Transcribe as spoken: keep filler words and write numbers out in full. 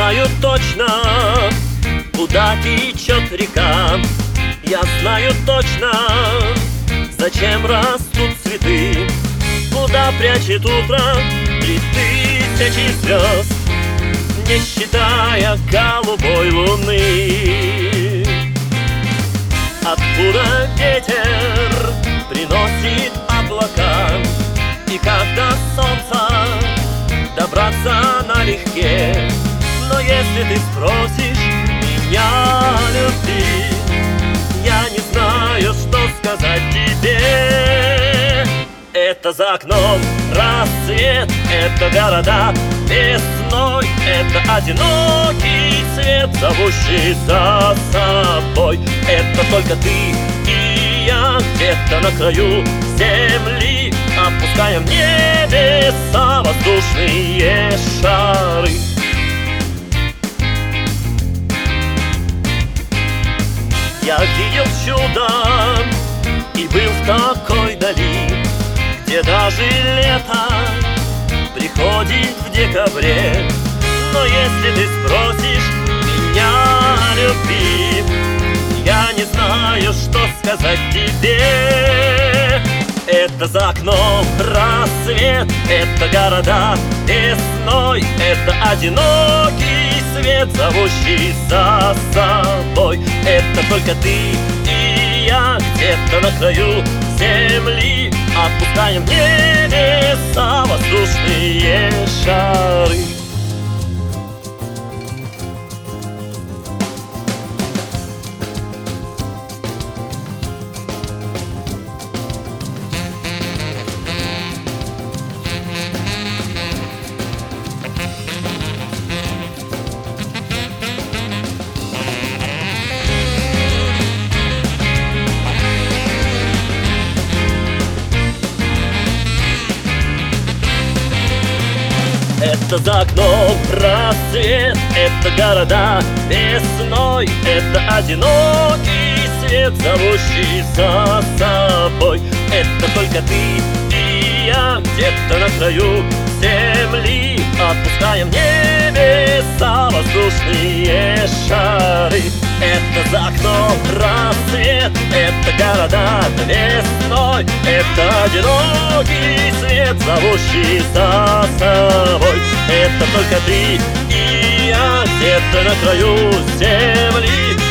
знаю точно, куда течет река. Я знаю точно, зачем растут цветы, куда прячет утро три тысячи звезд, не считая голубой луны. Откуда ветер приносит облака, и когда солнце добраться налегке. Но если ты спросишь меня любви, я не знаю, что сказать тебе. Это за окном рассвет, это города весной, это одинокий свет, зовущий за собой. Это только ты и я где-то на краю земли, опускаем в небеса воздушные шары. Я видел чудо и был в такой дали, где даже лето приходит в декабре. Но если ты спросишь меня любви, я не знаю, что сказать тебе. Это за окном рассвет, это города весной, это одинокий свет, зовущий за собой. Это только ты и я где-то на краю земли, отпускаем в небеса воздушные шары. Это за окном рассвет, это города весной, это одинокий свет, зовущий за собой. Это только ты и я где-то на краю земли, отпускаем в небеса воздушные шары. Это за окном рассвет, это города весной, это одинокий свет, зовущий за собой. Это только ты и я где-то на краю земли,